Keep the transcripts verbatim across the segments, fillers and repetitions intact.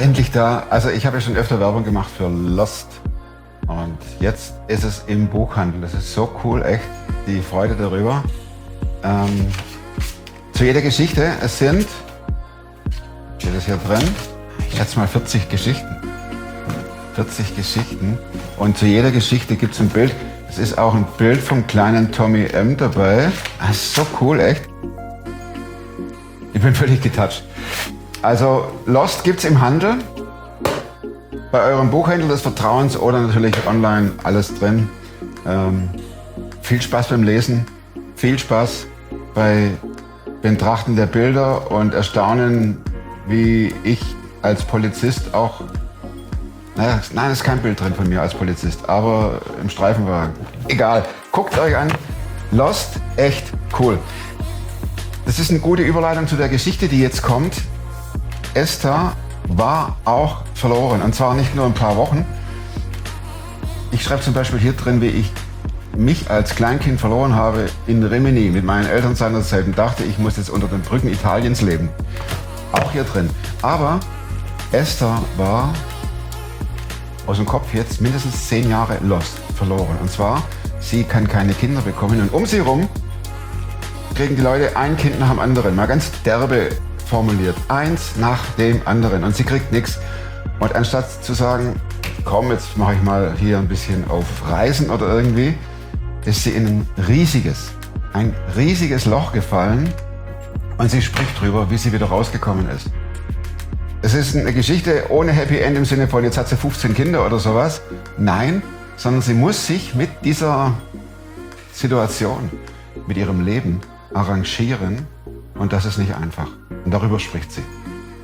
endlich da. Also ich habe ja schon öfter Werbung gemacht für Lost. Und jetzt ist es im Buchhandel. Das ist so cool, echt. Die Freude darüber. Ähm, zu jeder Geschichte, es sind, steht das hier drin, ich schätze mal vierzig Geschichten. vierzig Geschichten. Und zu jeder Geschichte gibt es ein Bild. Es ist auch ein Bild vom kleinen Tommy M. dabei. Das ist so cool, echt. Ich bin völlig getoucht. Also Lost gibt's im Handel, bei eurem Buchhändler des Vertrauens oder natürlich online, alles drin. Ähm, viel Spaß beim Lesen, viel Spaß bei Betrachten der Bilder und Erstaunen, wie ich als Polizist auch, naja, nein, es ist kein Bild drin von mir als Polizist, aber im Streifenwagen. Egal, guckt euch an, Lost, echt cool. Das ist eine gute Überleitung zu der Geschichte, die jetzt kommt. Esther war auch verloren, und zwar nicht nur ein paar Wochen. Ich schreibe zum Beispiel hier drin, wie ich mich als Kleinkind verloren habe in Rimini mit meinen Eltern seinerzeit und dachte, ich muss jetzt unter den Brücken Italiens leben. Auch hier drin. Aber Esther war aus dem Kopf jetzt mindestens zehn Jahre lost, verloren. Und zwar, sie kann keine Kinder bekommen und um sie rum kriegen die Leute ein Kind nach dem anderen. Mal ganz derbe formuliert. Eins nach dem anderen. Und sie kriegt nichts. Und anstatt zu sagen, komm, jetzt mache ich mal hier ein bisschen auf Reisen oder irgendwie, ist sie in ein riesiges, ein riesiges Loch gefallen. Und sie spricht drüber, wie sie wieder rausgekommen ist. Es ist eine Geschichte ohne Happy End im Sinne von, jetzt hat sie fünfzehn Kinder oder sowas. Nein, sondern sie muss sich mit dieser Situation, mit ihrem Leben arrangieren. Und das ist nicht einfach. Und darüber spricht sie.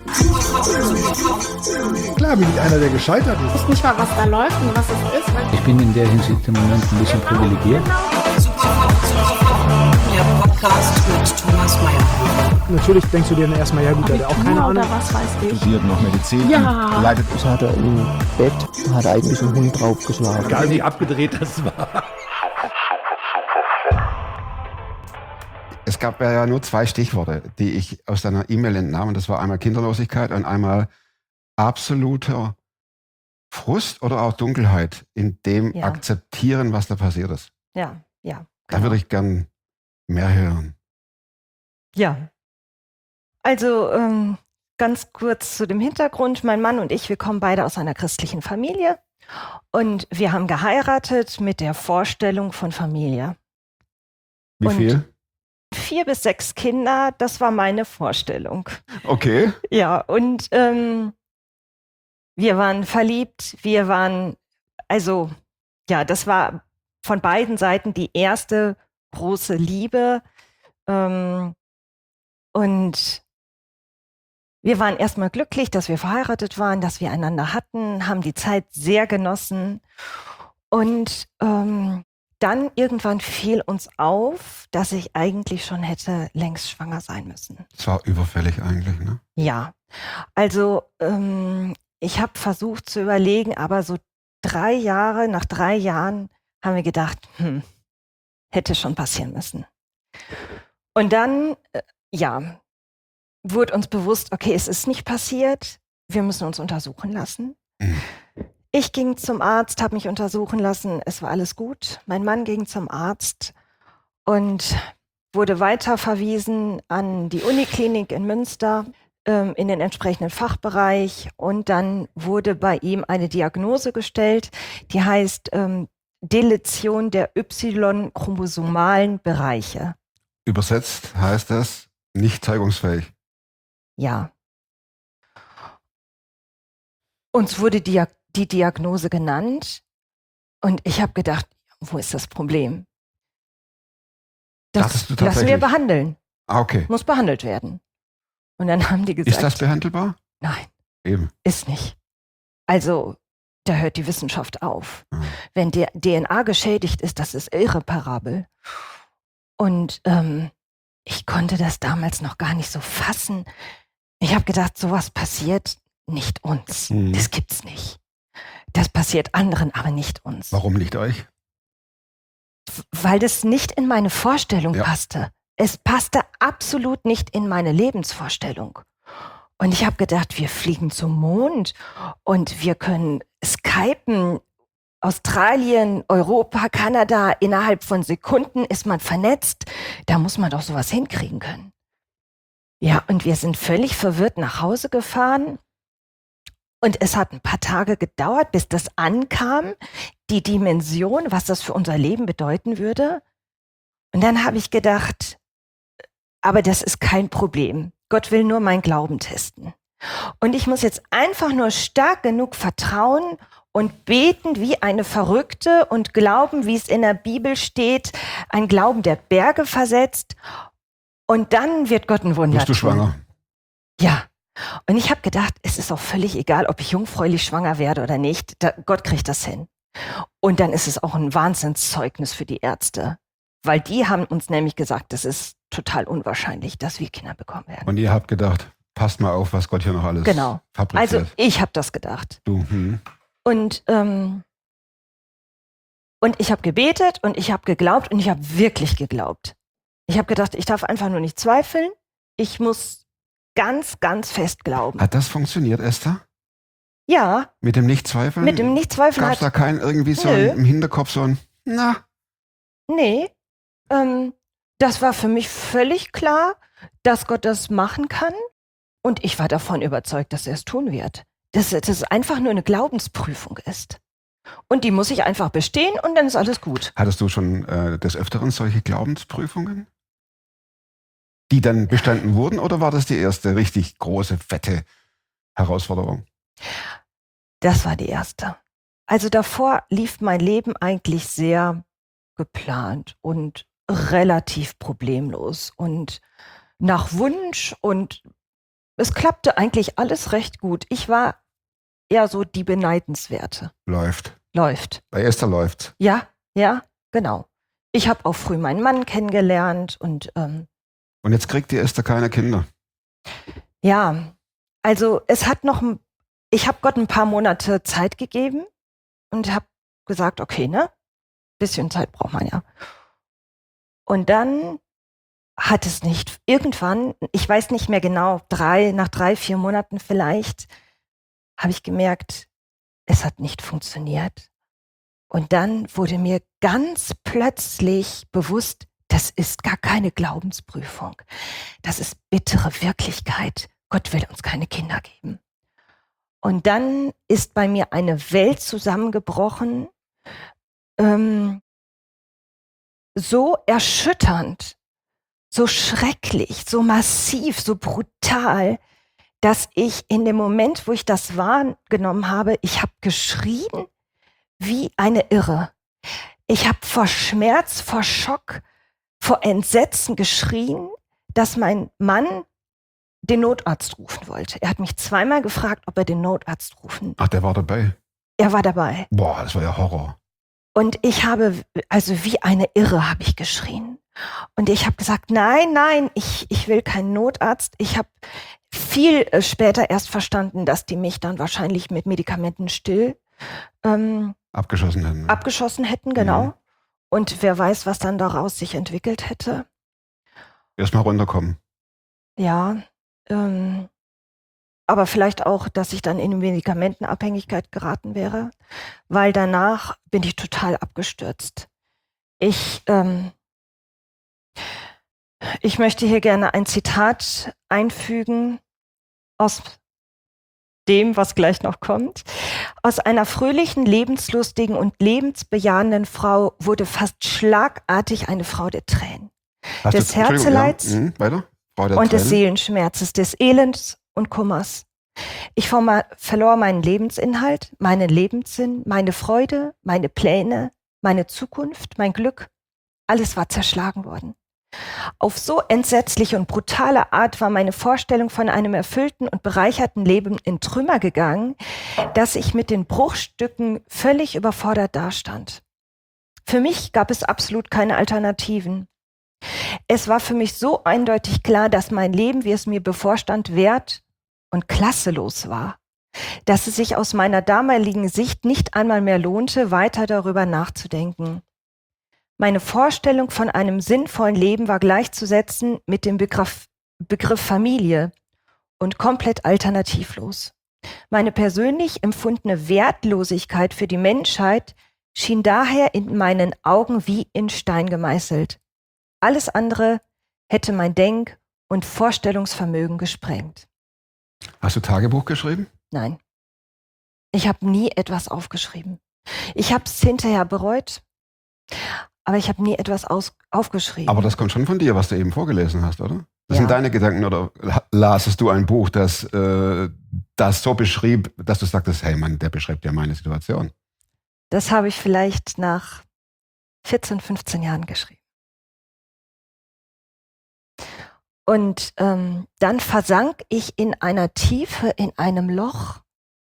Klar bin ich einer, der gescheitert ist. Ich weiß nicht mal, was da läuft und was es ist. Ich bin in der Hinsicht im Moment ein bisschen privilegiert. Der Podcast mit Thomas Mayer. Natürlich denkst du dir dann erstmal, ja gut, der hat auch keine Ahnung. Oder was weiß ich. Studiert noch Medizin. Ja. Leidet. Das hat er im Bett, hat er eigentlich einen Hund draufgeschlagen. Egal wie abgedreht das war. Es gab ja nur zwei Stichworte, die ich aus deiner E-Mail entnahm. Und das war einmal Kinderlosigkeit und einmal absoluter Frust oder auch Dunkelheit in dem Ja. Akzeptieren, was da passiert ist. Ja, ja. Da würde ich gern mehr hören. Ja. Also ähm, ganz kurz zu dem Hintergrund. Mein Mann und ich, wir kommen beide aus einer christlichen Familie und wir haben geheiratet mit der Vorstellung von Familie. Wie Und viel? Vier bis sechs Kinder, das war meine Vorstellung. Okay. Ja, und ähm, wir waren verliebt, wir waren, also ja, das war von beiden Seiten die erste große Liebe. Ähm, und wir waren erstmal glücklich, dass wir verheiratet waren, dass wir einander hatten, haben die Zeit sehr genossen. Und ähm, dann irgendwann fiel uns auf, dass ich eigentlich schon hätte längst schwanger sein müssen. Das war überfällig eigentlich, ne? Ja, also ähm, ich habe versucht zu überlegen, aber so drei Jahre, nach drei Jahren haben wir gedacht, hm, hätte schon passieren müssen. Und dann, äh, ja, wurde uns bewusst, okay, es ist nicht passiert, wir müssen uns untersuchen lassen. Mhm. Ich ging zum Arzt, habe mich untersuchen lassen, es war alles gut. Mein Mann ging zum Arzt und wurde weiter verwiesen an die Uniklinik in Münster, ähm, in den entsprechenden Fachbereich. Und dann wurde bei ihm eine Diagnose gestellt, die heißt ähm, Deletion der Y-chromosomalen Bereiche. Übersetzt heißt das nicht zeugungsfähig. Ja. Uns wurde die, die Diagnose genannt und ich habe gedacht, wo ist das Problem? Dachtest Das du lassen wir tatsächlich? behandeln. Ah, okay. Muss behandelt werden. Und dann haben die gesagt, Ist das behandelbar? nein, Eben. ist nicht. Also, da hört die Wissenschaft auf. Mhm. Wenn die D N A geschädigt ist, das ist irreparabel. Und ähm, ich konnte das damals noch gar nicht so fassen. Ich habe gedacht, sowas passiert nicht uns. Mhm. Das gibt's nicht. Das passiert anderen, aber nicht uns. Warum nicht euch? Weil das nicht in meine Vorstellung Ja. passte. Es passte absolut nicht in meine Lebensvorstellung. Und ich habe gedacht, wir fliegen zum Mond und wir können skypen. Australien, Europa, Kanada, innerhalb von Sekunden ist man vernetzt. Da muss man doch sowas hinkriegen können. Ja, und wir sind völlig verwirrt nach Hause gefahren. Und es hat ein paar Tage gedauert, bis das ankam, die Dimension, was das für unser Leben bedeuten würde. Und dann habe ich gedacht, aber das ist kein Problem. Gott will nur meinen Glauben testen. Und ich muss jetzt einfach nur stark genug vertrauen und beten wie eine Verrückte und glauben, wie es in der Bibel steht, ein Glauben, der Berge versetzt. Und dann wird Gott ein Wunder Bist du tun. schwanger? Ja. Und ich habe gedacht, es ist auch völlig egal, ob ich jungfräulich schwanger werde oder nicht. Da, Gott kriegt das hin. Und dann ist es auch ein Wahnsinnszeugnis für die Ärzte. Weil die haben uns nämlich gesagt, das ist total unwahrscheinlich, dass wir Kinder bekommen werden. Und ihr habt gedacht, passt mal auf, was Gott hier noch alles Genau. fabriziert. Also ich habe das gedacht. Du, hm. Und, ähm, und ich habe gebetet und ich habe geglaubt und ich habe wirklich geglaubt. Ich habe gedacht, ich darf einfach nur nicht zweifeln. Ich muss ganz, ganz fest glauben. Hat das funktioniert, Esther? Ja, Mit dem Nichtzweifeln? mit dem Nichtzweifeln Gab es da hat... kein irgendwie so Nö. ein, im Hinterkopf so ein, na, Nee, ähm, das war für mich völlig klar, dass Gott das machen kann. Und ich war davon überzeugt, dass er es tun wird. Dass dass es einfach nur eine Glaubensprüfung ist. Und die muss ich einfach bestehen und dann ist alles gut. hattest du schon äh, des Öfteren solche Glaubensprüfungen? Die dann bestanden wurden oder war das die erste richtig große, fette Herausforderung? Das war die erste. Also davor lief mein Leben eigentlich sehr geplant und relativ problemlos und nach Wunsch und es klappte eigentlich alles recht gut. Ich war eher so die Beneidenswerte. Läuft. Läuft. Bei Esther läuft's. Ja, ja, genau. Ich habe auch früh meinen Mann kennengelernt und ähm, Und jetzt kriegt die Esther keine Kinder. ja, also es hat noch, ein- ich habe Gott ein paar Monate Zeit gegeben und habe gesagt, okay, ne, bisschen Zeit braucht man ja. Und dann hat es nicht, irgendwann, ich weiß nicht mehr genau, drei, nach drei, vier Monaten vielleicht, habe ich gemerkt, es hat nicht funktioniert. Und dann wurde mir ganz plötzlich bewusst, das ist gar keine Glaubensprüfung. Das ist bittere Wirklichkeit. Gott will uns keine Kinder geben. Und dann ist bei mir eine Welt zusammengebrochen, ähm, so erschütternd, so schrecklich, so massiv, so brutal, dass ich in dem Moment, wo ich das wahrgenommen habe, ich habe geschrien wie eine Irre. Ich habe vor Schmerz, vor Schock, vor Entsetzen geschrien, dass mein Mann den Notarzt rufen wollte. Er hat mich zweimal gefragt, ob er den Notarzt rufen. Ach, der war dabei. Er war dabei. Boah, das war ja Horror. Und ich habe, also wie eine Irre habe ich geschrien. Und ich habe gesagt, nein, nein, ich, ich will keinen Notarzt. Ich habe viel äh, später erst verstanden, dass die mich dann wahrscheinlich mit Medikamenten still ähm, Abgeschossen hätten. ne? abgeschossen hätten, genau. Mhm. Und wer weiß, was dann daraus sich entwickelt hätte. Erstmal runterkommen. Ja, ähm, aber vielleicht auch, dass ich dann in eine Medikamentenabhängigkeit geraten wäre, weil danach bin ich total abgestürzt. Ich, ähm, ich möchte hier gerne ein Zitat einfügen aus dem, was gleich noch kommt. Aus einer fröhlichen, lebenslustigen und lebensbejahenden Frau wurde fast schlagartig eine Frau der Tränen. Hast Des du- Entschuldigung, Herzeleids Ja, mhm, weiter? Frau der und des Tränen. Seelenschmerzes, des Elends und Kummers. Ich verma- verlor meinen Lebensinhalt, meinen Lebenssinn, meine Freude, meine Pläne, meine Zukunft, mein Glück. Alles war zerschlagen worden. Auf so entsetzliche und brutale Art war meine Vorstellung von einem erfüllten und bereicherten Leben in Trümmer gegangen, dass ich mit den Bruchstücken völlig überfordert dastand. Für mich gab es absolut keine Alternativen. Es war für mich so eindeutig klar, dass mein Leben, wie es mir bevorstand, wert- und klasselos war, dass es sich aus meiner damaligen Sicht nicht einmal mehr lohnte, weiter darüber nachzudenken. Meine Vorstellung von einem sinnvollen Leben war gleichzusetzen mit dem Begriff, Begriff Familie und komplett alternativlos. Meine persönlich empfundene Wertlosigkeit für die Menschheit schien daher in meinen Augen wie in Stein gemeißelt. Alles andere hätte mein Denk- und Vorstellungsvermögen gesprengt. Hast du Tagebuch geschrieben? Nein, ich habe nie etwas aufgeschrieben. Ich habe es hinterher bereut, aber ich habe nie etwas aus- aufgeschrieben. Aber das kommt schon von dir, was du eben vorgelesen hast, oder? Das Ja. sind deine Gedanken, oder lasest du ein Buch, das äh, das so beschrieb, dass du sagtest, hey Mann, der beschreibt ja meine Situation. Das habe ich vielleicht nach vierzehn, fünfzehn Jahren geschrieben. Und ähm, dann versank ich in einer Tiefe, in einem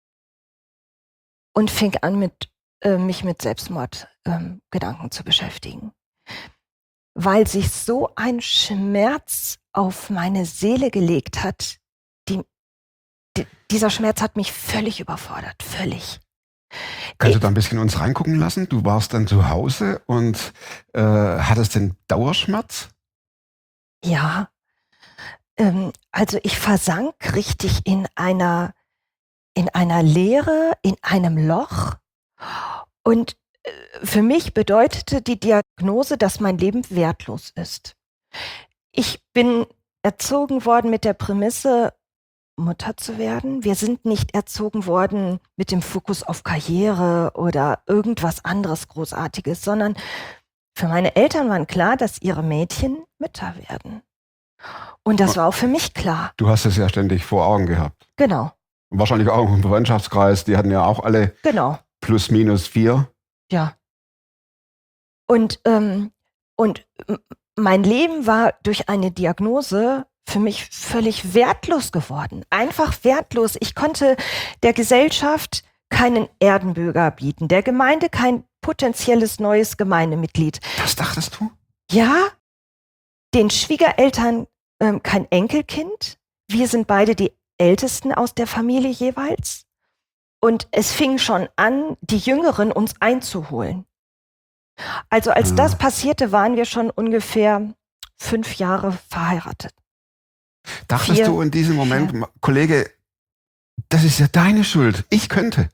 und fing an, mit, äh, mich mit Selbstmordgedanken ähm, zu beschäftigen. Weil sich so ein Schmerz auf meine Seele gelegt hat, die, die, dieser Schmerz hat mich völlig überfordert, völlig. Kannst du da ein bisschen uns reingucken lassen? Du warst dann zu Hause und äh, hattest den Dauerschmerz? Ja, ähm, also ich versank richtig in einer, in einer Leere, in einem Loch. Und äh, für mich bedeutete die Diagnose, dass mein Leben wertlos ist. Ich bin erzogen worden mit der Prämisse, Mutter zu werden. Wir sind nicht erzogen worden mit dem Fokus auf Karriere oder irgendwas anderes Großartiges, sondern für meine Eltern war klar, dass ihre Mädchen Mütter werden. Und das war auch für mich klar. Du hast es ja ständig vor Augen gehabt. Genau, Und wahrscheinlich auch im Verwandtschaftskreis, die hatten ja auch alle genau, plus minus vier. ja. Und, ähm, und m- mein Leben war durch eine Diagnose für mich völlig wertlos geworden. Einfach wertlos. Ich konnte der Gesellschaft keinen Erdenbürger bieten, der Gemeinde kein potenzielles neues Gemeindemitglied. Das dachtest du? Ja, den Schwiegereltern ähm, kein Enkelkind. Wir sind beide die Ältesten aus der Familie jeweils. Und es fing schon an, die Jüngeren uns einzuholen. Also als Ah. das passierte, waren wir schon ungefähr fünf Jahre verheiratet. Dachtest Vier. du in diesem Moment, Ma- Kollege, das ist ja deine Schuld. Ich könnte.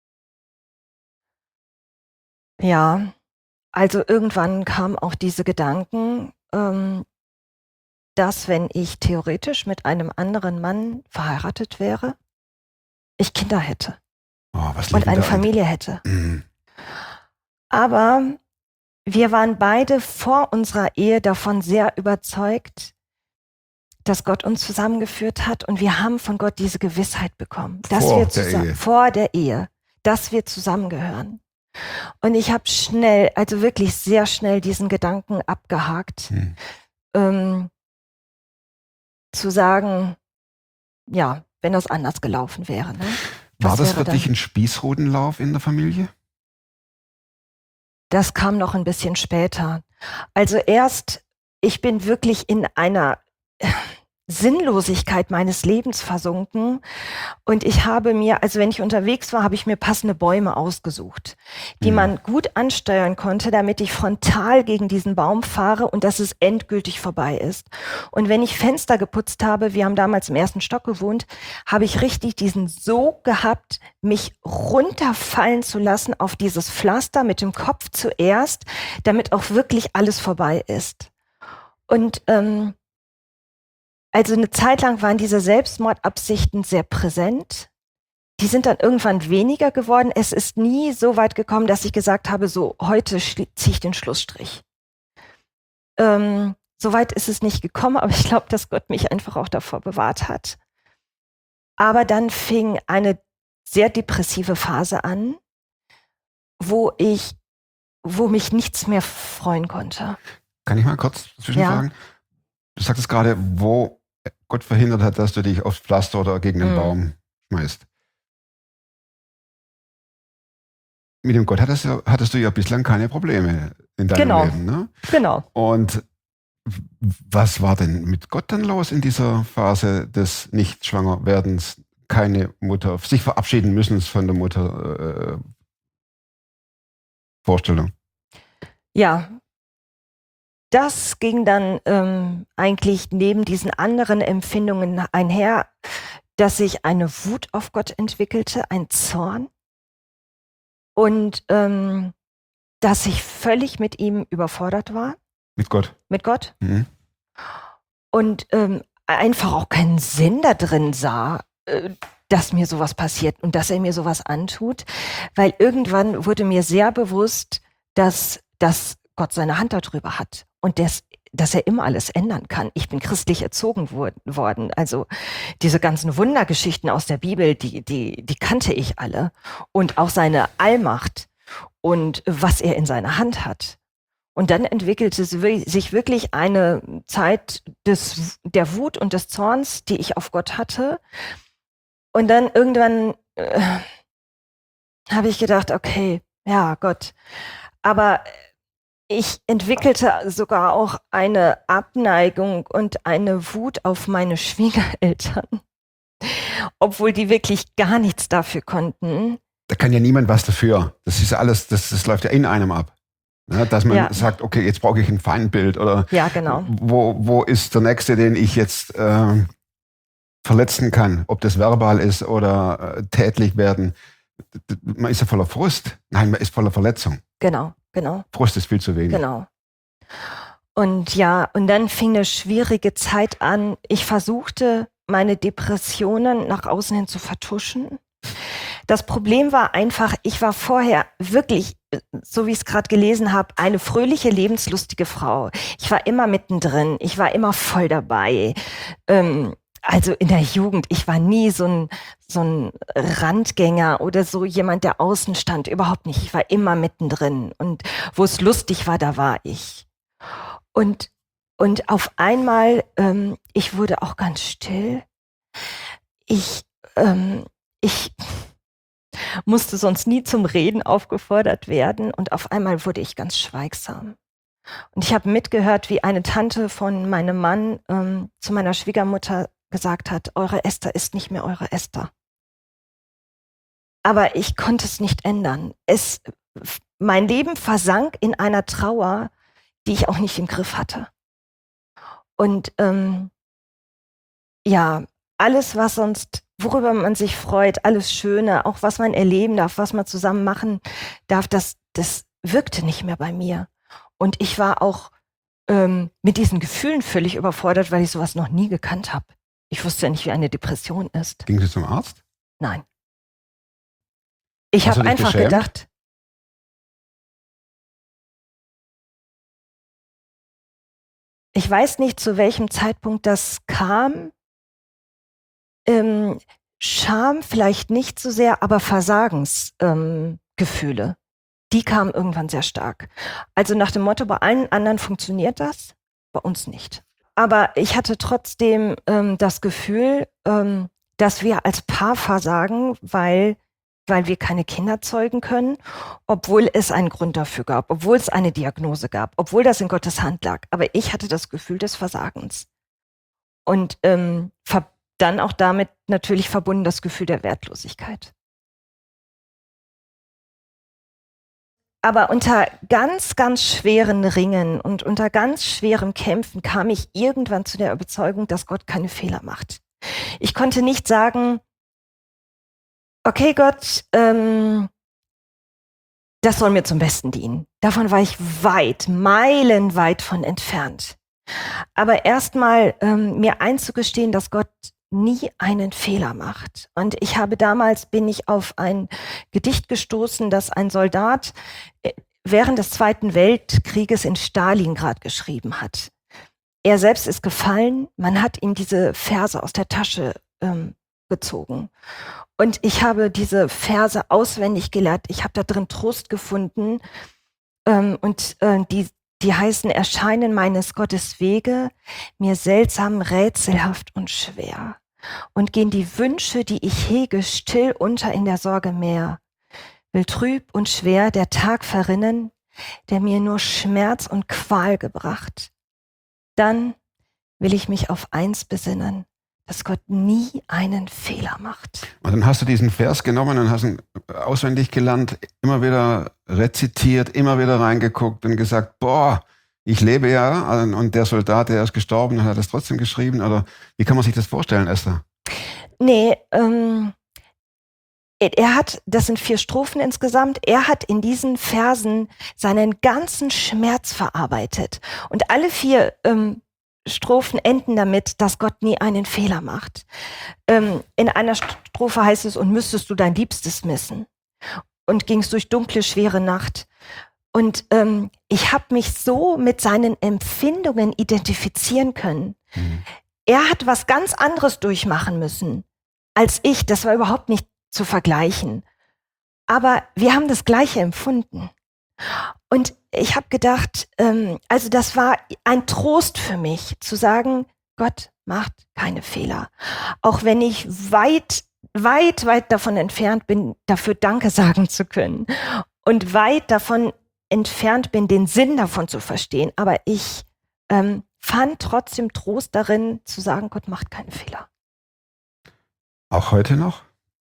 Ja, also irgendwann kamen auch diese Gedanken, ähm, dass wenn ich theoretisch mit einem anderen Mann verheiratet wäre, ich Kinder hätte Oh, was und lief denn eine da? Familie hätte. Mhm. Aber wir waren beide vor unserer Ehe davon sehr überzeugt, dass Gott uns zusammengeführt hat, und wir haben von Gott diese Gewissheit bekommen, dass Vor wir der zusammen, Ehe. vor der Ehe, dass wir zusammengehören. Und ich habe schnell, also wirklich sehr schnell diesen Gedanken abgehakt, Hm. ähm, zu sagen, ja, wenn das anders gelaufen wäre. Ne? War Was das wäre für dann? dich ein Spießrutenlauf in der Familie? Das kam noch ein bisschen später. Also erst, ich bin wirklich in einer äh, Sinnlosigkeit meines Lebens versunken, und ich habe mir, also wenn ich unterwegs war, habe ich mir passende Bäume ausgesucht, die Mhm. man gut ansteuern konnte, damit ich frontal gegen diesen Baum fahre und dass es endgültig vorbei ist. Und wenn ich Fenster geputzt habe, wir haben damals im ersten Stock gewohnt, habe ich richtig diesen Sog gehabt, mich runterfallen zu lassen auf dieses Pflaster mit dem Kopf zuerst, damit auch wirklich alles vorbei ist. Und ähm, also eine Zeit lang waren diese Selbstmordabsichten sehr präsent. Die sind dann irgendwann weniger geworden. Es ist nie so weit gekommen, dass ich gesagt habe, so heute ziehe ich den Schlussstrich. Ähm, so weit ist es nicht gekommen, aber ich glaube, dass Gott mich einfach auch davor bewahrt hat. Aber dann fing eine sehr depressive Phase an, wo ich, wo mich nichts mehr freuen konnte. Kann ich mal kurz zwischenfragen? Du sagtest gerade, wo Gott verhindert hat, dass du dich aufs Pflaster oder gegen den Mhm. Baum schmeißt. Mit dem Gott hattest du, hattest du ja bislang keine Probleme in deinem Genau. Leben. Ne? Genau. Und w- was war denn mit Gott dann los in dieser Phase des Nicht-Schwanger-Werdens? Keine Mutter, sich verabschieden müssen von der Mutter äh, Vorstellung. Ja, das ging dann ähm, eigentlich neben diesen anderen Empfindungen einher. dass sich eine Wut auf Gott entwickelte, ein Zorn und ähm, dass ich völlig mit ihm überfordert war, Mit Gott. mit Gott Mhm. und ähm, einfach auch keinen Sinn da drin sah, äh, dass mir sowas passiert und dass er mir sowas antut, weil irgendwann wurde mir sehr bewusst, dass, dass Gott seine Hand darüber hat und des, dass er immer alles ändern kann. Ich bin christlich erzogen wor- worden, also diese ganzen Wundergeschichten aus der Bibel, die, die, die kannte ich alle und auch seine Allmacht und was er in seiner Hand hat. Und dann entwickelte sich wirklich eine Zeit des, der Wut und des Zorns, die ich auf Gott hatte. Und dann irgendwann äh, habe ich gedacht, okay, ja, Gott. Aber ich entwickelte sogar auch eine Abneigung und eine Wut auf meine Schwiegereltern, obwohl die wirklich gar nichts dafür konnten. Da kann ja niemand was dafür. Das ist alles, das, das läuft ja in einem ab. Ja, dass man Ja. sagt, okay, jetzt brauche ich ein Feindbild oder Ja, genau. wo, wo ist der Nächste, den ich jetzt äh, verletzen kann, ob das verbal ist oder äh, tätlich werden. D- d- Man ist ja voller Frust. Nein, man ist voller Verletzung. Genau, genau. Frust ist viel zu wenig. Genau. Und ja, und dann fing eine schwierige Zeit an. Ich versuchte, meine Depressionen nach außen hin zu vertuschen. Das Problem war einfach, ich war vorher wirklich, so wie ich es gerade gelesen habe, eine fröhliche, lebenslustige Frau. Ich war immer mittendrin, ich war immer voll dabei. Ähm, also in der Jugend, ich war nie so ein, so ein Randgänger oder so jemand, der außen stand, überhaupt nicht. Ich war immer mittendrin und wo es lustig war, da war ich. Und, und auf einmal, ähm, ich wurde auch ganz still. Ich, ähm, ich musste sonst nie zum Reden aufgefordert werden und auf einmal wurde ich ganz schweigsam. Und ich habe mitgehört, wie eine Tante von meinem Mann ähm, zu meiner Schwiegermutter gesagt hat, eure Esther ist nicht mehr eure Esther. Aber ich konnte es nicht ändern. Es, mein Leben versank in einer Trauer, die ich auch nicht im Griff hatte. Und ähm, ja, alles, was sonst, worüber man sich freut, alles Schöne, auch was man erleben darf, was man zusammen machen darf, das, das wirkte nicht mehr bei mir. Und ich war auch ähm, mit diesen Gefühlen völlig überfordert, weil ich sowas noch nie gekannt habe. Ich wusste ja nicht, wie eine Depression ist. Ging sie zum Arzt? Nein. Ich Hast du habe dich einfach geschämt? gedacht, ich weiß nicht, zu welchem Zeitpunkt das kam. Ähm, Scham vielleicht nicht so sehr, aber Versagensgefühle, ähm, Gefühle, die kamen irgendwann sehr stark. Also nach dem Motto, bei allen anderen funktioniert das, bei uns nicht. Aber ich hatte trotzdem ähm, das Gefühl, ähm, dass wir als Paar versagen, weil, weil wir keine Kinder zeugen können, obwohl es einen Grund dafür gab, obwohl es eine Diagnose gab, obwohl das in Gottes Hand lag. Aber ich hatte das Gefühl des Versagens. Und ähm, ver- dann auch damit natürlich verbunden das Gefühl der Wertlosigkeit. Aber unter ganz, ganz schweren Ringen und unter ganz schweren Kämpfen kam ich irgendwann zu der Überzeugung, dass Gott keine Fehler macht. Ich konnte nicht sagen, okay Gott, ähm, das soll mir zum Besten dienen. Davon war ich weit, meilenweit von entfernt. Aber erstmal ähm, mir einzugestehen, dass Gott nie einen Fehler macht. Und ich habe damals, bin ich auf ein Gedicht gestoßen, das ein Soldat äh, während des Zweiten Weltkrieges in Stalingrad geschrieben hat. Er selbst ist gefallen, man hat ihm diese Verse aus der Tasche ähm, gezogen. Und ich habe diese Verse auswendig gelernt. Ich habe da drin Trost gefunden. Ähm, und äh, die, die heißen, erscheinen meines Gottes Wege mir seltsam, rätselhaft und schwer. Und gehen die Wünsche, die ich hege, still unter in der Sorge Meer. Will trüb und schwer der Tag verrinnen, der mir nur Schmerz und Qual gebracht. Dann will ich mich auf eins besinnen, dass Gott nie einen Fehler macht. Und dann hast du diesen Vers genommen und hast ihn auswendig gelernt, immer wieder rezitiert, immer wieder reingeguckt und gesagt, boah, ich lebe ja, und der Soldat, der ist gestorben, hat das trotzdem geschrieben. Oder wie kann man sich das vorstellen, Esther? Nee, ähm, er hat, das sind vier Strophen insgesamt, er hat in diesen Versen seinen ganzen Schmerz verarbeitet. Und alle vier ähm, Strophen enden damit, dass Gott nie einen Fehler macht. Ähm, in einer Strophe heißt es, und müsstest du dein Liebstes missen. Und gingst durch dunkle, schwere Nacht. Und ähm, ich habe mich so mit seinen Empfindungen identifizieren können. Mhm. Er hat was ganz anderes durchmachen müssen als ich. Das war überhaupt nicht zu vergleichen. Aber wir haben das Gleiche empfunden. Und ich habe gedacht, ähm, also das war ein Trost für mich, zu sagen, Gott macht keine Fehler. Auch wenn ich weit, weit, weit davon entfernt bin, dafür Danke sagen zu können. Und weit davon entfernt bin, den Sinn davon zu verstehen. Aber ich ähm, fand trotzdem Trost darin, zu sagen, Gott macht keine Fehler. Auch heute noch?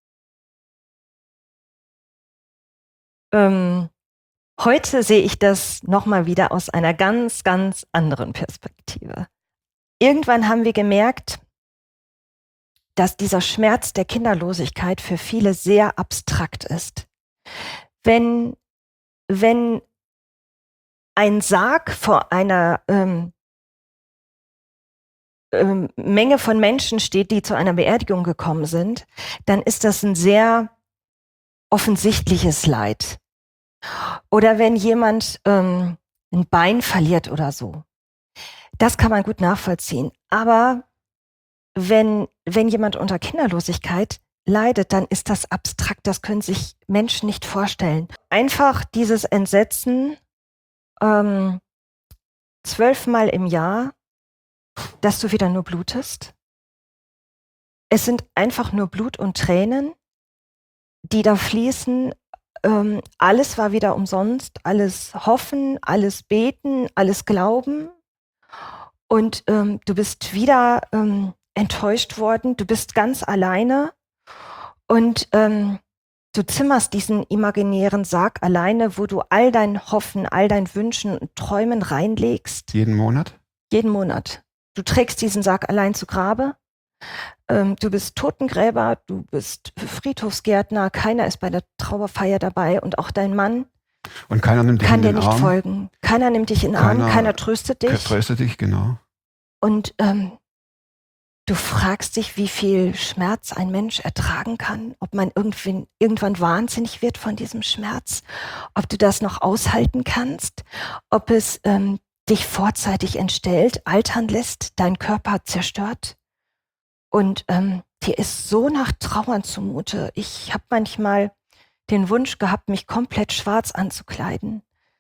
Ähm, heute sehe ich das nochmal wieder aus einer ganz, ganz anderen Perspektive. Irgendwann haben wir gemerkt, dass dieser Schmerz der Kinderlosigkeit für viele sehr abstrakt ist. Wenn, wenn ein Sarg vor einer ähm, ähm, Menge von Menschen steht, die zu einer Beerdigung gekommen sind, dann ist das ein sehr offensichtliches Leid. Oder wenn jemand ähm, ein Bein verliert oder so. Das kann man gut nachvollziehen. Aber wenn, wenn jemand unter Kinderlosigkeit leidet, dann ist das abstrakt. Das können sich Menschen nicht vorstellen. Einfach dieses Entsetzen ähm, zwölfmal im Jahr, dass du wieder nur blutest. Es sind einfach nur Blut und Tränen, die da fließen. Ähm, alles war wieder umsonst, alles Hoffen, alles Beten, alles Glauben. Und ähm, du bist wieder ähm, enttäuscht worden, du bist ganz alleine und ähm, du zimmerst diesen imaginären Sarg alleine, wo du all dein Hoffen, all dein Wünschen und Träumen reinlegst. Jeden Monat? Jeden Monat. Du trägst diesen Sarg allein zu Grabe. Ähm, du bist Totengräber, du bist Friedhofsgärtner, keiner ist bei der Trauerfeier dabei und auch dein Mann und keiner nimmt dich kann in dir den nicht Arm. folgen. Keiner nimmt dich in den Arm, Keiner- keiner tröstet dich. Tröste dich, genau. Und ähm, du fragst dich, wie viel Schmerz ein Mensch ertragen kann, ob man irgendwann, irgendwann wahnsinnig wird von diesem Schmerz, ob du das noch aushalten kannst, ob es ähm, dich vorzeitig entstellt, altern lässt, dein Körper zerstört. Und ähm, dir ist so nach Trauern zumute. Ich habe manchmal den Wunsch gehabt, mich komplett schwarz anzukleiden.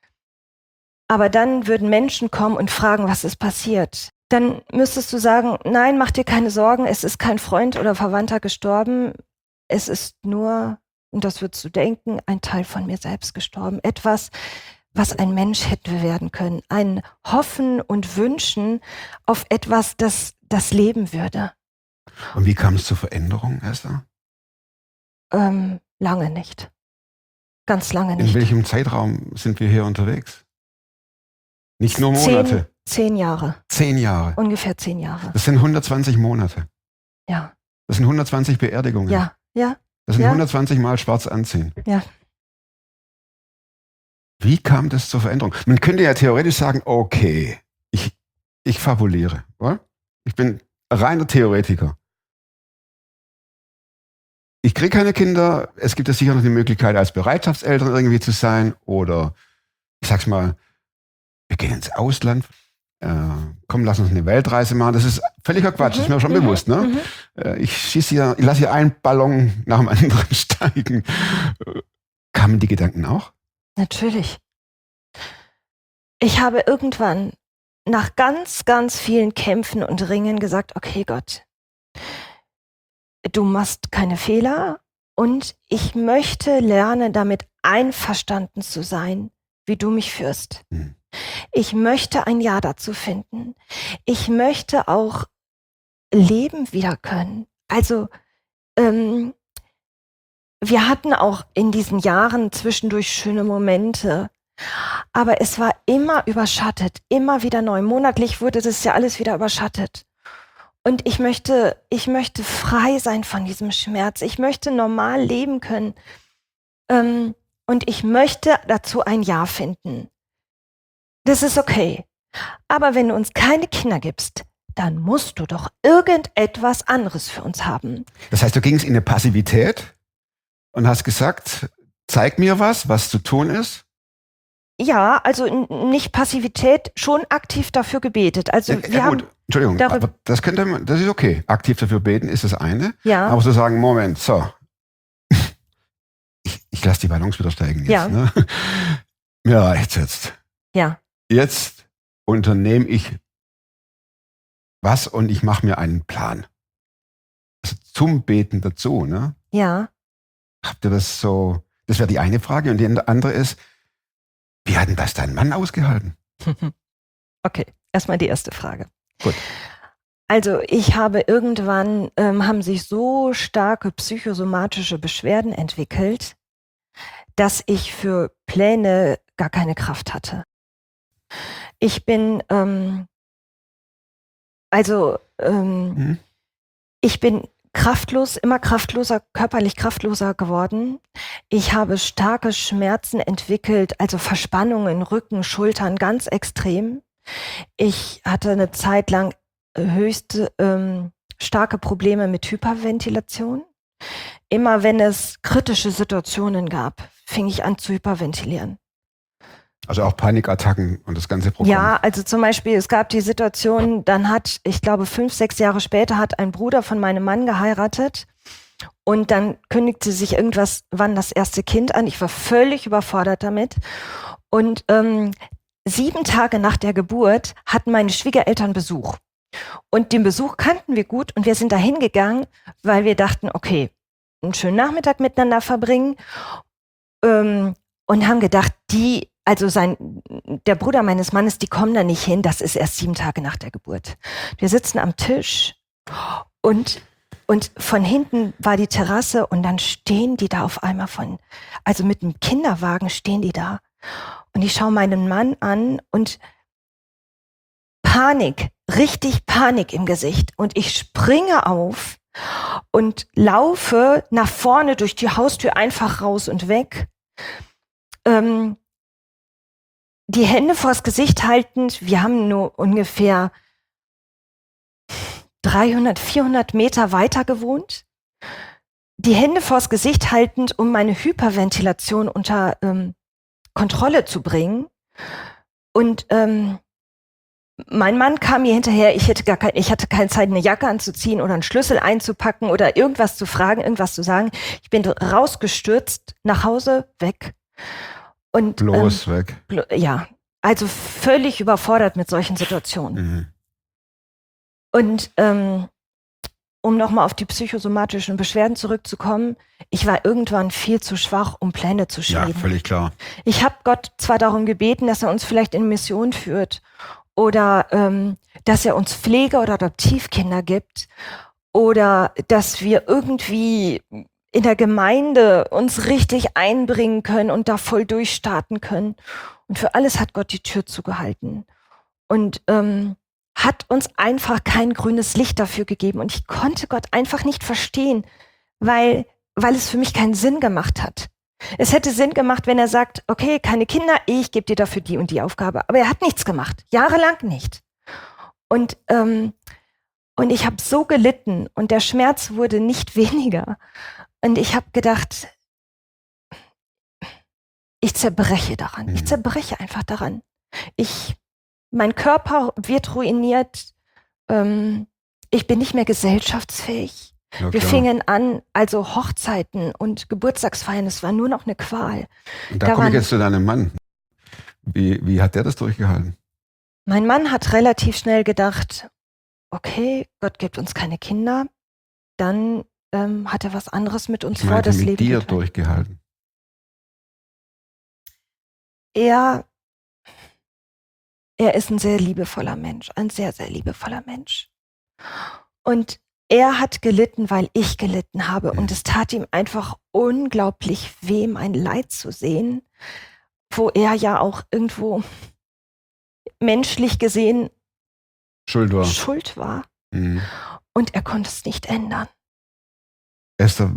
Aber dann würden Menschen kommen und fragen, was ist passiert. Dann müsstest du sagen, nein, mach dir keine Sorgen, es ist kein Freund oder Verwandter gestorben. Es ist nur, und das würdest du denken, ein Teil von mir selbst gestorben. Etwas, was ein Mensch hätte werden können. Ein Hoffen und Wünschen auf etwas, das das leben würde. Und wie kam es zur Veränderung, Esther? Ähm, lange nicht. Ganz lange In nicht. welchem Zeitraum sind wir hier unterwegs? Nicht nur Zehn, Monate. zehn Jahre. Zehn Jahre. Ungefähr zehn Jahre. Das sind hundertzwanzig Monate. Ja. Das sind hundertzwanzig Beerdigungen. Ja. Ja. Das sind Ja. hundertzwanzig Mal schwarz anziehen. Ja. Wie kam das zur Veränderung? Man könnte ja theoretisch sagen, okay, ich, ich fabuliere. Oder? Ich bin reiner Theoretiker. Ich kriege keine Kinder. Es gibt ja sicher noch die Möglichkeit, als Bereitschaftseltern irgendwie zu sein. Oder ich sag's mal, wir gehen ins Ausland. Äh, komm, lass uns eine Weltreise machen. Das ist völliger Quatsch, Mhm, ist mir schon mhm, bewusst. Ne? mhm. Äh, ich schieße hier, ich lasse hier einen Ballon nach dem anderen steigen. Äh, kamen die Gedanken auch? Natürlich. Ich habe irgendwann nach ganz, ganz vielen Kämpfen und Ringen gesagt, okay Gott, du machst keine Fehler und ich möchte lernen, damit einverstanden zu sein, wie du mich führst. Hm. Ich möchte ein Ja dazu finden. Ich möchte auch leben wieder können. Also ähm, wir hatten auch in diesen Jahren zwischendurch schöne Momente, aber es war immer überschattet, immer wieder neu. Monatlich wurde das ja alles wieder überschattet. Und ich möchte, ich möchte frei sein von diesem Schmerz. Ich möchte normal leben können. Ähm, und ich möchte dazu ein Ja finden. Das ist okay. Aber wenn du uns keine Kinder gibst, dann musst du doch irgendetwas anderes für uns haben. Das heißt, du gingst in eine Passivität und hast gesagt, zeig mir was, was zu tun ist. Ja, also n- nicht Passivität, schon aktiv dafür gebetet. Also Ja, wir ja, haben, gut, Entschuldigung, darüber- aber das könnte man, das ist okay. Aktiv dafür beten ist das eine. ja, Aber zu sagen, Moment, so. Ich, ich lasse die Ballons wieder steigen jetzt. Ja. Ne? Mir reicht's jetzt. ja, Jetzt unternehme ich was und ich mache mir einen Plan. Also zum Beten dazu, ne? ja. Habt ihr das so, das wäre die eine Frage. Und die andere ist, wie hat denn das dein Mann ausgehalten? Okay, erstmal die erste Frage. Gut. Also ich habe irgendwann, ähm, haben sich so starke psychosomatische Beschwerden entwickelt, dass ich für Pläne gar keine Kraft hatte. Ich bin, ähm, also ähm, Mhm. ich bin kraftlos, immer kraftloser, körperlich kraftloser geworden. Ich habe starke Schmerzen entwickelt, also Verspannungen, Rücken, Schultern, ganz extrem. Ich hatte eine Zeit lang höchste ähm, starke Probleme mit Hyperventilation. Immer wenn es kritische Situationen gab, fing ich an zu hyperventilieren. Also auch Panikattacken und das ganze Programm. Ja, also zum Beispiel, es gab die Situation, dann hat, ich glaube, fünf, sechs Jahre später hat ein Bruder von meinem Mann geheiratet und dann kündigte sich irgendwas, wann das erste Kind an. Ich war völlig überfordert damit. Und ähm, sieben Tage nach der Geburt hatten meine Schwiegereltern Besuch. Und den Besuch kannten wir gut und wir sind da hingegangen, weil wir dachten, okay, einen schönen Nachmittag miteinander verbringen ähm, und haben gedacht, die Also sein, der Bruder meines Mannes, die kommen da nicht hin, das ist erst sieben Tage nach der Geburt. Wir sitzen am Tisch und, und von hinten war die Terrasse und dann stehen die da auf einmal von, also mit einem Kinderwagen stehen die da. Und ich schaue meinen Mann an und Panik, richtig Panik im Gesicht. Und ich springe auf und laufe nach vorne durch die Haustür einfach raus und weg. Ähm, Die Hände vors Gesicht haltend, wir haben nur ungefähr dreihundert, vierhundert Meter weiter gewohnt. Die Hände vors Gesicht haltend, um meine Hyperventilation unter ähm, Kontrolle zu bringen. Und ähm, mein Mann kam mir hinterher, ich, hätte gar kein, ich hatte keine Zeit, eine Jacke anzuziehen oder einen Schlüssel einzupacken oder irgendwas zu fragen, irgendwas zu sagen. Ich bin rausgestürzt, nach Hause, weg. Und, Bloß ähm, weg. blo- ja, also völlig überfordert mit solchen Situationen. Mhm. Und ähm, um nochmal auf die psychosomatischen Beschwerden zurückzukommen, ich war irgendwann viel zu schwach, um Pläne zu Ja, schmieden. völlig klar. Ich habe Gott zwar darum gebeten, dass er uns vielleicht in Mission führt oder ähm, dass er uns Pflege- oder Adoptivkinder gibt oder dass wir irgendwie in der Gemeinde uns richtig einbringen können und da voll durchstarten können. Und für alles hat Gott die Tür zugehalten und ähm, hat uns einfach kein grünes Licht dafür gegeben. Und ich konnte Gott einfach nicht verstehen, weil, weil es für mich keinen Sinn gemacht hat. Es hätte Sinn gemacht, wenn er sagt, okay, keine Kinder, ich gebe dir dafür die und die Aufgabe. Aber er hat nichts gemacht, jahrelang nicht. Und, ähm, und ich habe so gelitten und der Schmerz wurde nicht weniger. Und ich habe gedacht, ich zerbreche daran. Ich Mhm. zerbreche einfach daran. Ich, mein Körper wird ruiniert. Ähm, ich bin nicht mehr gesellschaftsfähig. Ja, Wir klar. fingen an, also Hochzeiten und Geburtstagsfeiern, es war nur noch eine Qual. Und da komme daran- ich jetzt zu deinem Mann. Wie, wie hat der das durchgehalten? Mein Mann hat relativ schnell gedacht, okay, Gott gibt uns keine Kinder, dann ähm, hat er was anderes mit uns Ich vor, meinte, das mit Leben. dir geht weiter. durchgehalten. Er, er ist ein sehr liebevoller Mensch, ein sehr, sehr liebevoller Mensch. Und er hat gelitten, weil ich gelitten habe. Und es tat ihm einfach unglaublich weh, mein Leid zu sehen, wo er ja auch irgendwo menschlich gesehen Schuld war. schuld war. Mhm. und er konnte es nicht ändern. Esther,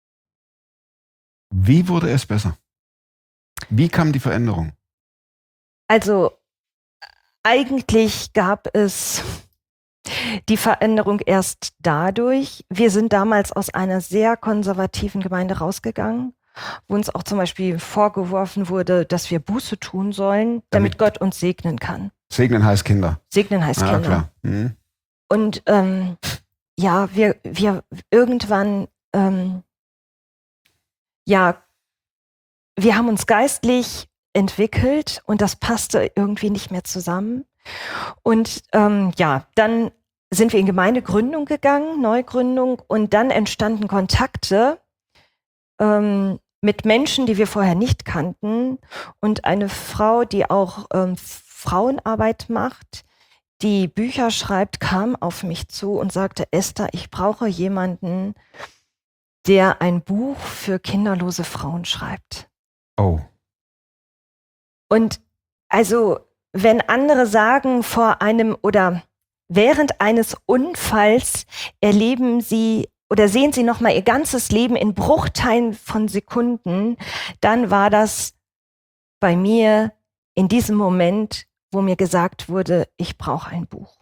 wie wurde es besser? Wie kam die Veränderung? Also eigentlich gab es die Veränderung erst dadurch, wir sind damals aus einer sehr konservativen Gemeinde rausgegangen, wo uns auch zum Beispiel vorgeworfen wurde, dass wir Buße tun sollen, damit, damit Gott uns segnen kann. Segnen heißt Kinder. Segnen heißt ah, Kinder. Klar. Mhm. Und ähm, ja, wir, wir irgendwann, ähm, ja, wir haben uns geistlich entwickelt und das passte irgendwie nicht mehr zusammen. Und ähm, ja, dann sind wir in Gemeindegründung gegangen, Neugründung, und dann entstanden Kontakte ähm, mit Menschen, die wir vorher nicht kannten, und eine Frau, die auch ähm, Frauenarbeit macht, die Bücher schreibt, kam auf mich zu und sagte, Esther, ich brauche jemanden, der ein Buch für kinderlose Frauen schreibt. Oh. Und also, wenn andere sagen, vor einem oder während eines Unfalls erleben sie oder sehen sie nochmal ihr ganzes Leben in Bruchteilen von Sekunden, dann war das bei mir in diesem Moment, wo mir gesagt wurde, ich brauche ein Buch.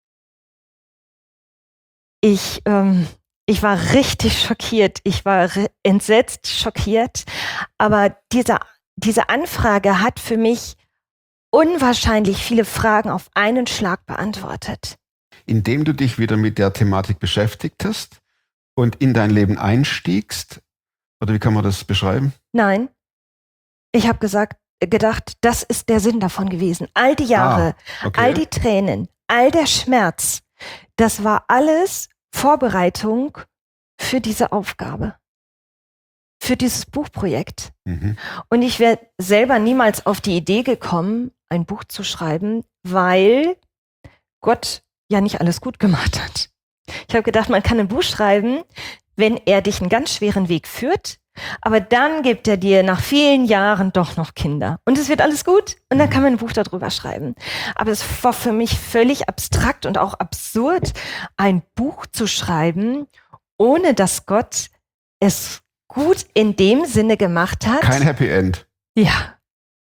Ich, ähm, ich war richtig schockiert, ich war entsetzt schockiert, aber diese, diese Anfrage hat für mich unwahrscheinlich viele Fragen auf einen Schlag beantwortet. Indem du dich wieder mit der Thematik beschäftigt hast und in dein Leben einstiegst, oder wie kann man das beschreiben? Nein, ich habe gesagt, gedacht, das ist der Sinn davon gewesen. All die Jahre, ah, okay. all die Tränen, all der Schmerz, das war alles Vorbereitung für diese Aufgabe, für dieses Buchprojekt. Mhm. Und ich wäre selber niemals auf die Idee gekommen, ein Buch zu schreiben, weil Gott ja nicht alles gut gemacht hat. Ich habe gedacht, man kann ein Buch schreiben, wenn er dich einen ganz schweren Weg führt, aber dann gibt er dir nach vielen Jahren doch noch Kinder. Und es wird alles gut und dann kann man ein Buch darüber schreiben. Aber es war für mich völlig abstrakt und auch absurd, ein Buch zu schreiben, ohne dass Gott es gut in dem Sinne gemacht hat. Kein Happy End. Ja.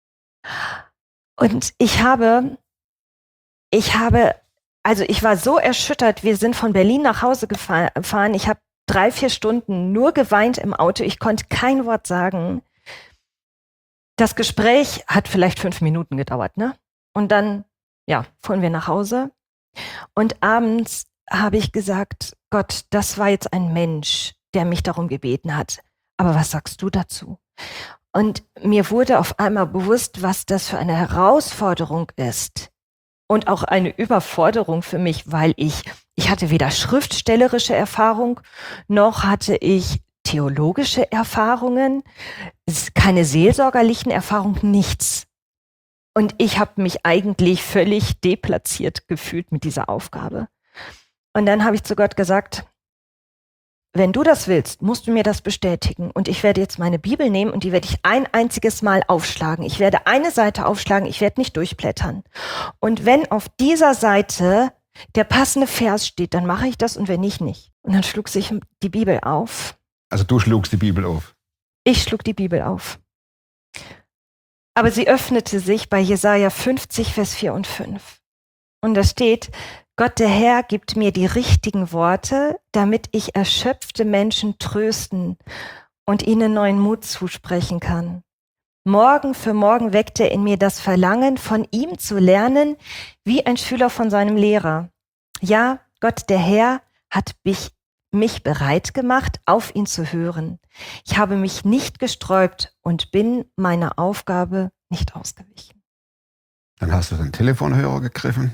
Und ich habe, ich habe, also ich war so erschüttert, wir sind von Berlin nach Hause gefahren, ich habe drei, vier Stunden nur geweint im Auto, ich konnte kein Wort sagen. Das Gespräch hat vielleicht fünf Minuten gedauert, ne? Und dann, ja, fuhren wir nach Hause und abends habe ich gesagt, Gott, das war jetzt ein Mensch, der mich darum gebeten hat. Aber was sagst du dazu? Und mir wurde auf einmal bewusst, was das für eine Herausforderung ist. Und auch eine Überforderung für mich, weil ich, ich hatte weder schriftstellerische Erfahrung, noch hatte ich theologische Erfahrungen, keine seelsorgerlichen Erfahrungen, nichts. Und ich habe mich eigentlich völlig deplatziert gefühlt mit dieser Aufgabe. Und dann habe ich zu Gott gesagt, wenn du das willst, musst du mir das bestätigen. Und ich werde jetzt meine Bibel nehmen und die werde ich ein einziges Mal aufschlagen. Ich werde eine Seite aufschlagen, ich werde nicht durchblättern. Und wenn auf dieser Seite der passende Vers steht, dann mache ich das und wenn nicht, nicht. Und dann schlug sich die Bibel auf. Also du schlugst die Bibel auf? Ich schlug die Bibel auf. Aber sie öffnete sich bei Jesaja fünfzig, Vers vier und fünf. Und da steht, Gott der Herr gibt mir die richtigen Worte, damit ich erschöpfte Menschen trösten und ihnen neuen Mut zusprechen kann. Morgen für morgen weckt er in mir das Verlangen, von ihm zu lernen, wie ein Schüler von seinem Lehrer. Ja, Gott der Herr hat mich, mich bereit gemacht, auf ihn zu hören. Ich habe mich nicht gesträubt und bin meiner Aufgabe nicht ausgewichen. Dann hast du den Telefonhörer gegriffen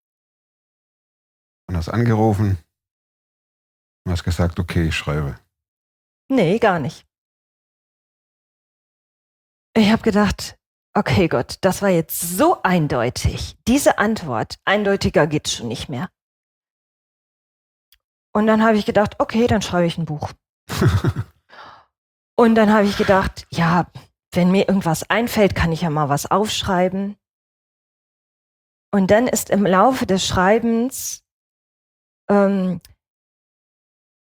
und hast angerufen und hast gesagt, okay, ich schreibe. Nee, gar nicht. Ich habe gedacht, okay Gott, das war jetzt so eindeutig. Diese Antwort, eindeutiger geht's schon nicht mehr. Und dann habe ich gedacht, okay, dann schreibe ich ein Buch. Und dann habe ich gedacht, ja, wenn mir irgendwas einfällt, kann ich ja mal was aufschreiben. Und dann ist im Laufe des Schreibens ähm,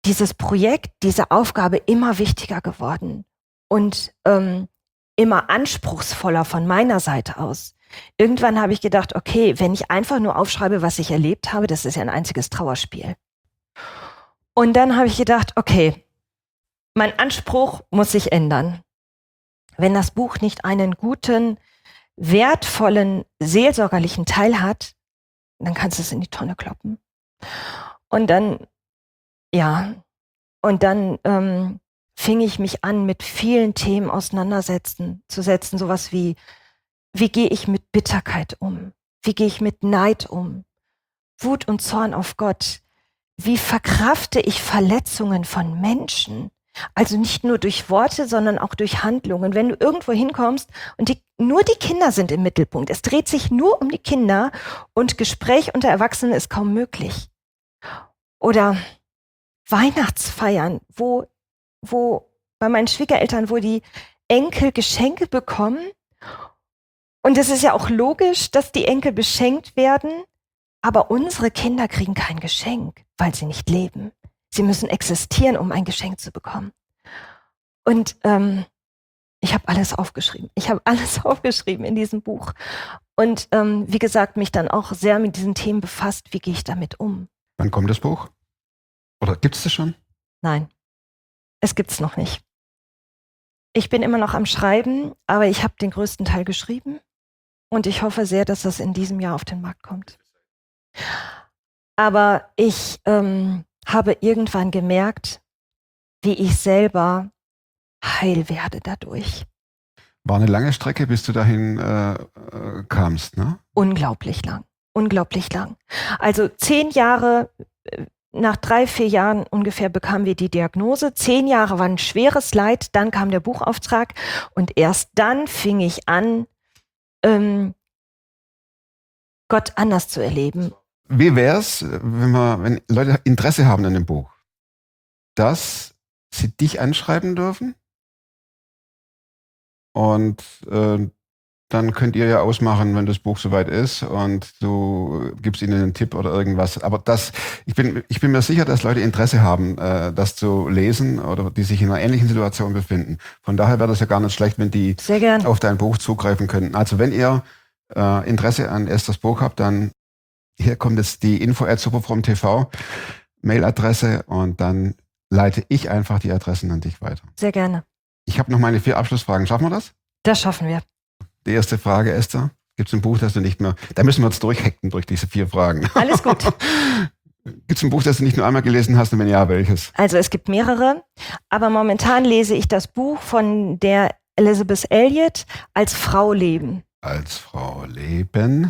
dieses Projekt, diese Aufgabe immer wichtiger geworden und ähm, immer anspruchsvoller von meiner Seite aus. Irgendwann habe ich gedacht, okay, wenn ich einfach nur aufschreibe, was ich erlebt habe, das ist ja ein einziges Trauerspiel. Und dann habe ich gedacht, okay, mein Anspruch muss sich ändern. Wenn das Buch nicht einen guten, wertvollen, seelsorgerlichen Teil hat, dann kannst du es in die Tonne kloppen. Und dann, ja, und dann ähm, fing ich mich an, mit vielen Themen auseinandersetzen, zu setzen, sowas wie, wie gehe ich mit Bitterkeit um? Wie gehe ich mit Neid um? Wut und Zorn auf Gott. Wie verkrafte ich Verletzungen von Menschen? Also nicht nur durch Worte, sondern auch durch Handlungen. Wenn du irgendwo hinkommst und die, nur die Kinder sind im Mittelpunkt, es dreht sich nur um die Kinder und Gespräch unter Erwachsenen ist kaum möglich. Oder Weihnachtsfeiern, wo, wo bei meinen Schwiegereltern, wo die Enkel Geschenke bekommen. Und es ist ja auch logisch, dass die Enkel beschenkt werden, aber unsere Kinder kriegen kein Geschenk, weil sie nicht leben. Sie müssen existieren, um ein Geschenk zu bekommen. Und ähm, ich habe alles aufgeschrieben. Ich habe alles aufgeschrieben in diesem Buch. Und ähm, wie gesagt, mich dann auch sehr mit diesen Themen befasst. Wie gehe ich damit um? Wann kommt das Buch? Oder gibt es das schon? Nein, es gibt's noch nicht. Ich bin immer noch am Schreiben, aber ich habe den größten Teil geschrieben. Und ich hoffe sehr, dass das in diesem Jahr auf den Markt kommt. Aber ich ähm, habe irgendwann gemerkt, wie ich selber heil werde dadurch. War eine lange Strecke, bis du dahin äh, äh, kamst, ne? Unglaublich lang, unglaublich lang. Also zehn Jahre, äh, nach drei, vier Jahren ungefähr bekamen wir die Diagnose. Zehn Jahre war ein schweres Leid, dann kam der Buchauftrag und erst dann fing ich an, ähm, Gott anders zu erleben. Wie wär's, wenn wir, wenn Leute Interesse haben an dem Buch, dass sie dich anschreiben dürfen? Und äh, dann könnt ihr ja ausmachen, wenn das Buch soweit ist und du gibst ihnen einen Tipp oder irgendwas. Aber das, ich bin, ich bin mir sicher, dass Leute Interesse haben, äh, das zu lesen oder die sich in einer ähnlichen Situation befinden. Von daher wäre das ja gar nicht schlecht, wenn die Sehr gern. auf dein Buch zugreifen könnten. Also wenn ihr äh, Interesse an Esthers Buch habt, dann hier kommt jetzt die info at superfromm punkt t v Mailadresse und dann leite ich einfach die Adressen an dich weiter. Sehr gerne. Ich habe noch meine vier Abschlussfragen. Schaffen wir das? Das schaffen wir. Die erste Frage, Esther. Gibt es ein Buch, das du nicht mehr... Da müssen wir jetzt durchhacken durch diese vier Fragen. Alles gut. Gibt es ein Buch, das du nicht nur einmal gelesen hast und wenn ja, welches? Also es gibt mehrere, aber momentan lese ich das Buch von der Elisabeth Elliot, Als Frau leben. Als Frau leben.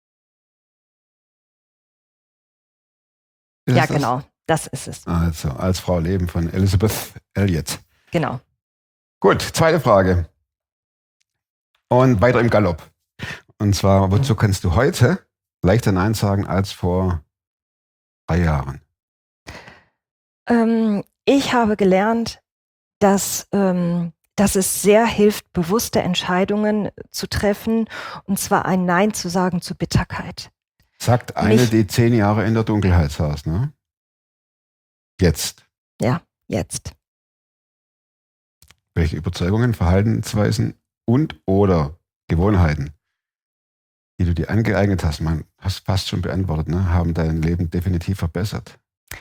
Ist Ja, das? genau. Das ist es. Also, Als Frau leben von Elisabeth Elliot. Genau. Gut, zweite Frage. Und weiter im Galopp. Und zwar, wozu kannst du heute leichter Nein sagen als vor drei Jahren? Ähm, ich habe gelernt, dass, ähm, dass es sehr hilft, bewusste Entscheidungen zu treffen, und zwar ein Nein zu sagen zu Bitterkeit. Sagt eine, Mich- die zehn Jahre in der Dunkelheit saß, ne? Jetzt. Ja, jetzt. Welche Überzeugungen, Verhaltensweisen und oder Gewohnheiten, die du dir angeeignet hast, man hast fast schon beantwortet, ne, haben dein Leben definitiv verbessert?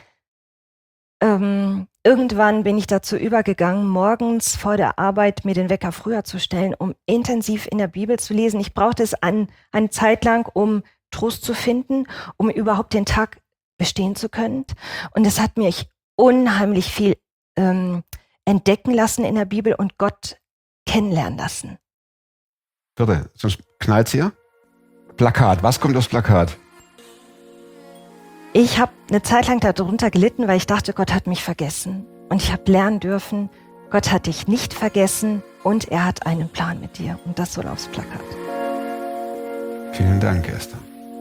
Ähm, irgendwann bin ich dazu übergegangen, morgens vor der Arbeit mir den Wecker früher zu stellen, um intensiv in der Bibel zu lesen. Ich brauchte es an, eine Zeit lang, um Trost zu finden, um überhaupt den Tag bestehen zu können. Und es hat mich unheimlich viel ähm, entdecken lassen in der Bibel und Gott kennenlernen lassen. Bitte, sonst knallt's hier. Plakat, was kommt aufs Plakat? Ich habe eine Zeit lang darunter gelitten, weil ich dachte, Gott hat mich vergessen. Und ich habe lernen dürfen, Gott hat dich nicht vergessen und er hat einen Plan mit dir. Und das soll aufs Plakat. Vielen Dank, Esther.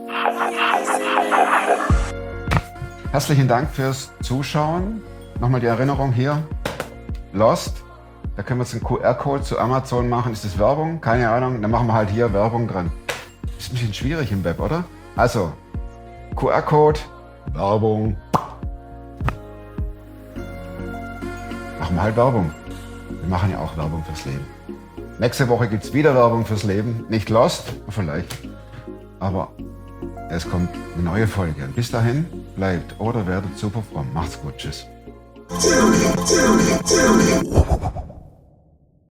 Herzlichen Dank fürs Zuschauen. Nochmal die Erinnerung hier. Lost. Da können wir jetzt einen Q R-Code zu Amazon machen. Ist das Werbung? Keine Ahnung. Dann machen wir halt hier Werbung dran. Ist ein bisschen schwierig im Web, oder? Also, Q R-Code, Werbung. machen wir halt Werbung. Wir machen ja auch Werbung fürs Leben. Nächste Woche gibt es wieder Werbung fürs Leben. Nicht Lost, vielleicht. Aber es kommt eine neue Folge. Und bis dahin, bleibt oder werdet super fromm. Macht's gut. Tschüss.